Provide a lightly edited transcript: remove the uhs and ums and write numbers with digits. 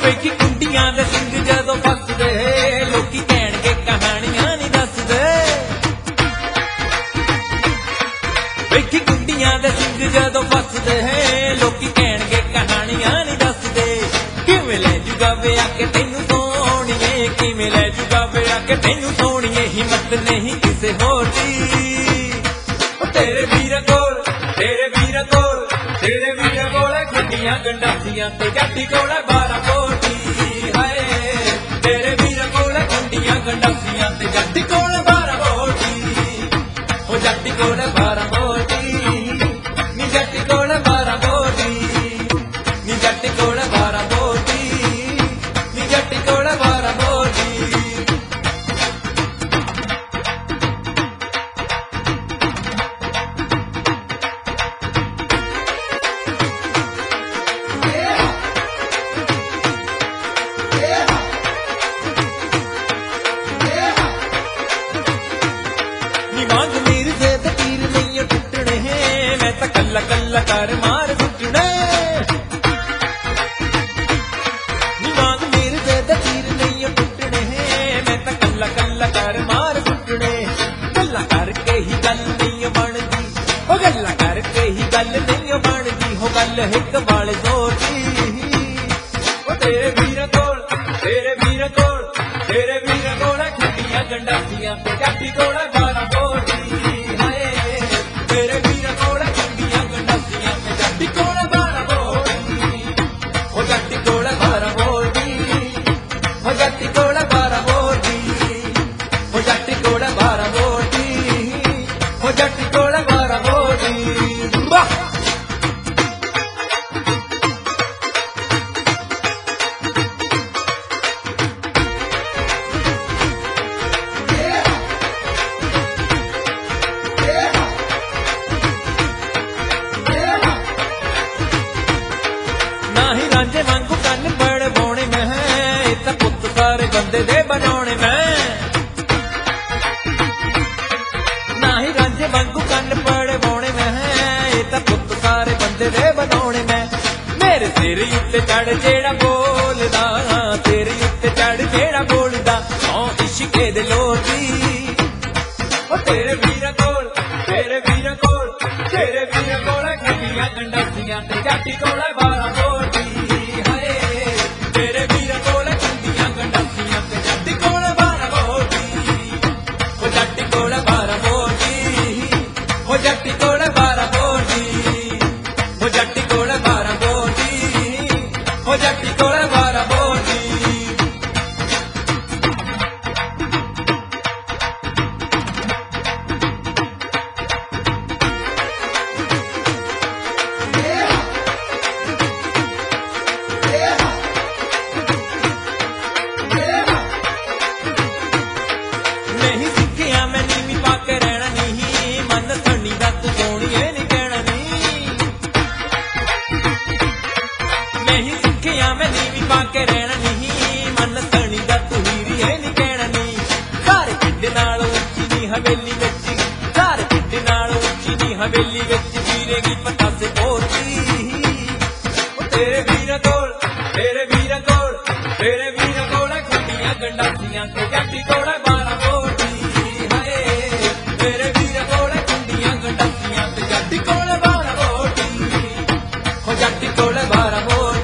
ਵੇਖੀ ਕੁੰਡੀਆਂ ਦੇ ਸਿੰਘ ਜਦੋਂ ਫਸਦੇ ਲੋਕੀ ਕਹਿਣਗੇ ਕਹਾਣੀਆਂ ਨਹੀਂ ਦੱਸਦੇ ਵੇਖੀ ਕੁੰਡੀਆਂ ਦੇ ਸਿੰਘ ਜਦੋਂ ਫਸਦੇ ਲੋਕੀ ਕਹਿਣਗੇ ਕਹਾਣੀਆਂ ਨਹੀਂ ਦੱਸਦੇ ਕਿਵੇਂ ਲੈ ਜੂਗਾ ਵਿਆਹ ਕੇ ਤੈਨੂੰ ਸੋਹਣੀਏ ਕਿਵੇਂ ਲੈ ਜੂਗਾ ਵਿਆਹ ਕੇ ਤੈਨੂੰ ਸੋਹਣੀਏ ਹਿੰਮਤ ਨਹੀਂ ਕਿਸੇ ਹੋਰ ਦੀ ਤੇਰੇ ਵੀਰ ਕੋਲ ਗੁੱਡੀਆਂ ਗੰਡਾਸੀਆਂ ਤੇ ਜੱਟੀ ਕੋਲੇ 12 ਕੋਟੀ ਹਾਏ ਤੇਰੇ ਵੀਰ ਕੋਲੇ ਗੁੱਡੀਆਂ ਗੰਡਾਸੀਆਂ ਤੇ ਜੱਟੀ ਕੋਲੇ 12 ਕੋਟੀ ਉਹ ਜੱਟੀ ਕੋਲੇ 12 ਕੋਟੀ ਨੀ ਜੱਟੀ ਕੋਲੇ 12 ਕੋਟੀ ਨੀ ਜੱਟੀ ਕੋਲੇ 12 ਕੋਟੀ ਨੀ ਜੱਟੀ ਕੋਲੇ 12 ਕੋਟੀ ਕੱਲਾ ਕਰ ਮਾਰ ਸੁੱਟਣੇ ਨੀ ਵਾਂਗ ਮੇਰੇ ਦੇ ਤੀਰ ਨਹੀਂ ਟੁੱਟਣੇ ਮੈਂ ਤਾਂ ਕੱਲਾ ਕਰ ਮਾਰ ਸੁੱਟਣੇ ਗੱਲਾਂ ਕਰਕੇ ਹੀ ਗੱਲ ਨਹੀਂ ਬਣਦੀ ਉਹ ਗੱਲਾਂ ਕਰਕੇ ਹੀ ਗੱਲ ਨਹੀਂ ਬਣਦੀ ਹੋ ਗੱਲ ਹਿੱਕ ਵਾਲੇ ਸੋਚੀ ਉਹ ਤੇਰੇ ਵੀਰ ਕੋਲ ਖੁੱਡੀਆਂ ਗੰਡਾਸੀਆਂ ਤੇ ਜੱਟੀ ਕੋਲ 12 ਕੋਟੀ ਰਾਂਝੇ ਵਾਂਗੂ ਕੰਨ ਬੜਵਾਉਣੇ ਮੈਂ ਇਹ ਤਾਂ ਪੁੱਤ ਸਾਰੇ ਬੰਦੇ ਦੇ ਬਣਾਉਣੇ ਮੈਂ ਨਹੀਂ ਰਾਂਝੇ ਵਾਂਗੂ ਕੰਨ ਬੜਵਾਉਣੇ ਮੈਂ ਇਹ ਤਾਂ ਪੁੱਤ ਸਾਰੇ ਬੰਦੇ ਦੇ ਬਣਾਉਣੇ ਮੈਂ ਮੇਰੇ ਸਿਰ ਉੱਤੇ ਚੜ ਜਿਹੜਾ ਬੋਲਦਾ ਤੇਰੇ ਉੱਤੇ ਚੜ ਜਿਹੜਾ ਬੋਲਦਾ ਸੌ ਇਸ਼ਕੇ ਦੇ ਲੋਟੀ ਉਹ ਤੇਰੇ ਵੀਰ ਕੋਲ ਖੁੱਡੀਆਂ ਗੰਡਾਸੀਆਂ ਤੇ ਜੱਟੀ ਕੋਲ 12 ਕੋਟੀ ਮੈਂ ਨੀਵੀਂ ਪਾ ਕੇ ਰਹਿਣਾ ਨਹੀਂ ਮਨ ਸਣੀ ਦਾ ਤੂੰ ਹੀਰੀ ਹੈ ਨਹੀਂ ਕਹਿਣਾ ਨਹੀਂ ਘਰ ਪਿੰਡ ਨਾਲ ਉੱਚੀ ਦੀ ਹਵੇਲੀ ਵਿੱਚ ਘਰ ਪਿੰਡ ਨਾਲ ਉੱਚੀ ਦੀ ਹਵੇਲੀ ਵਿੱਚ ਵੀਰੇਗੀ ਪਤਾ ਸੇ ਪੋਤੀ ਉਹ ਤੇਰੇ ਵੀਰ ਕੋਲ ਖੁੱਡੀਆਂ ਗੰਡਾਸੀਆਂ ਤੇ ਜੱਟੀ ਕੋਲ 12 ਕੋਟੀ ਹਾਏ ਤੇਰੇ ਵੀਰ ਕੋਲ ਖੁੱਡੀਆਂ ਗੰਡਾਸੀਆਂ ਤੇ ਜੱਟੀ ਕੋਲ 12 ਕੋਟੀ ਉਹ ਜੱਟੀ ਕੋਲ 12 ਕੋਟੀ